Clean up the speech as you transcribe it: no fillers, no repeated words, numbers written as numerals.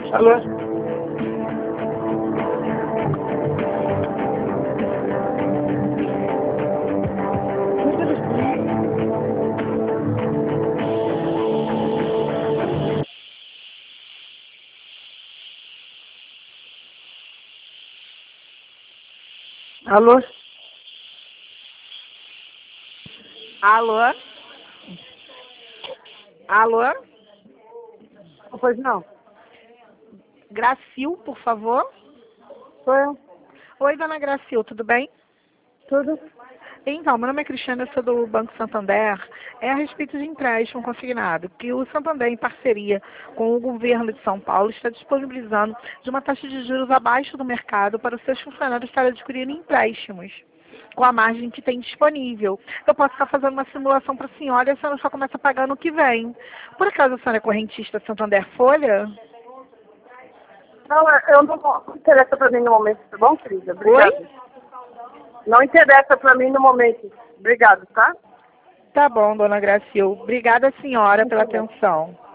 Alô? Alô? Alô? Alô? Pois não. Gracil, por favor. Sou eu. Oi, dona Gracil, tudo bem? Tudo? Então, meu nome é Cristiana, eu sou do Banco Santander. É a respeito de empréstimo consignado, que o Santander, em parceria com o governo de São Paulo, está disponibilizando de uma taxa de juros abaixo do mercado para os seus funcionários estarem adquirindo empréstimos, com a margem que tem disponível. Eu posso estar fazendo uma simulação para a senhora e a senhora só começa a pagar no que vem. Por acaso a senhora é correntista Santander Folha? Não, eu não interessa pra mim no momento, tá bom, querida? Obrigada. Oi? Não interessa pra mim no momento. Obrigado, tá? Tá bom, dona Gracil. Obrigada, senhora, Não pela interessa. atenção.